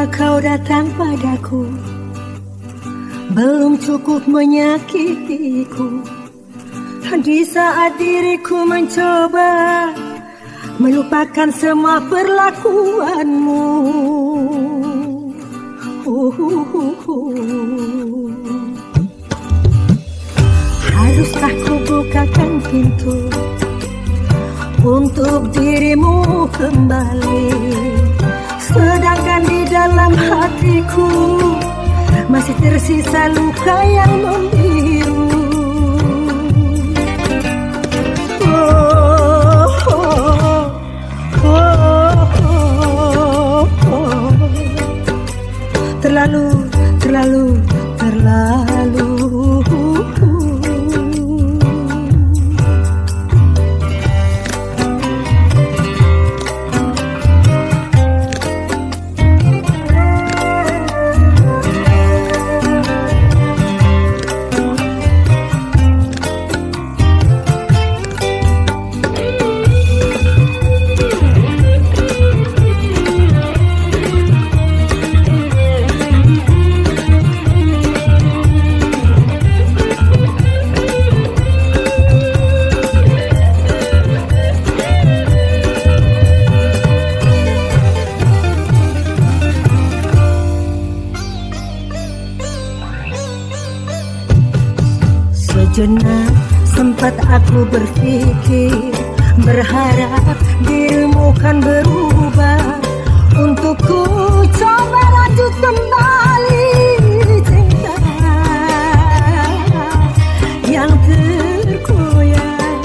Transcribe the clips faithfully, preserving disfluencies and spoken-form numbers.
Mengapa kau datang padaku? Belum cukup menyakitiku. Di saat diriku mencoba melupakan semua perlakuanmu. uh, uh, uh, uh. Haruskah ku bukakan pintu untuk dirimu kembali, sedangkan di dalam hatiku masih tersisa luka yang membiru. Oh, oh, oh, oh, oh. Terlalu, terlalu, terlalu. Sejenak sempat aku berpikir, berharap dirimu kan berubah, untuk ku coba lanjut kembali cinta yang terkoyak.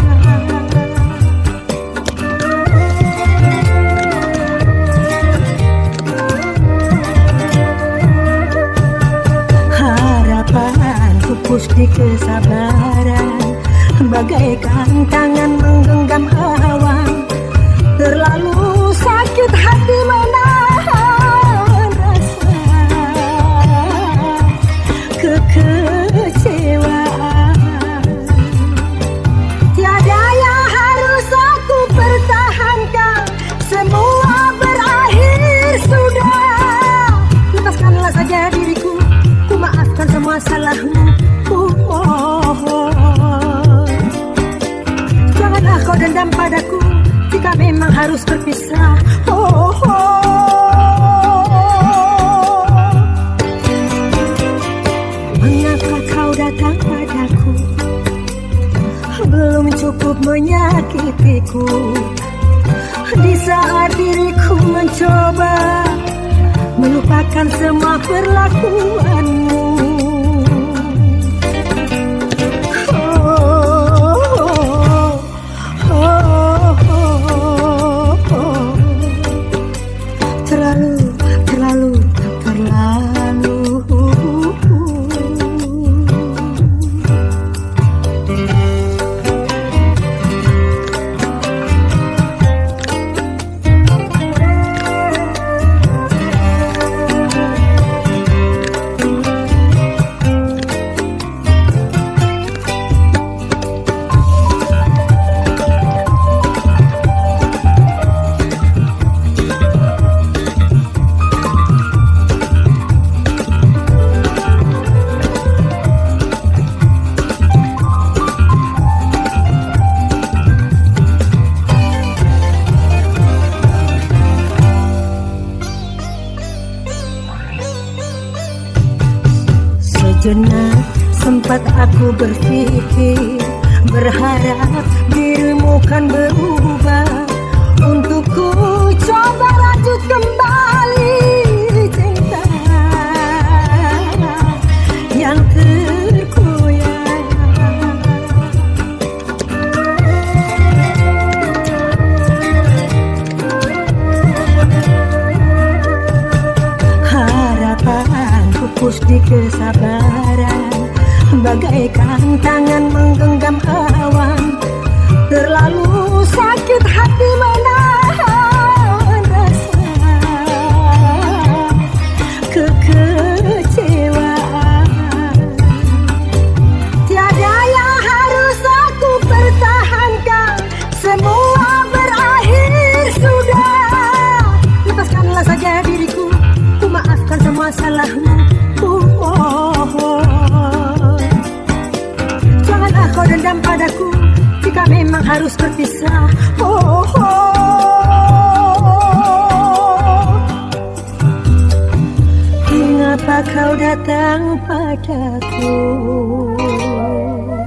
Harapan pupus di kesabaran, bagaikan tangan menggenggam awan. Terlalu sakit hati menahan rasa kekecewaan. Tiada yang harus aku pertahankan, semua berakhir sudah. Lepaskanlah saja diriku, ku maafkan semua salahmu, ku mohon. Janganlah kau dendam padaku jika memang harus berpisah. Oh, oh. Mengapa kau datang padaku? Belum cukup menyakitiku. Di saat diriku mencoba melupakan semua perlakuanmu. Sejenak sempat aku berpikir, berharap dirimu kan berubah, untuk ku coba lanjut kembali cinta yang terkoyak. Harapan pupus di kesabaran, bagaikan tangan menggenggam awan. Terlalu sakit hati menahan rasa kekecewaan. Tiada yang harus aku pertahankan, semua berakhir sudah. Lepaskanlah saja diriku, ku maafkan harus berpisah. Oh, oh. Mengapa kau datang padaku?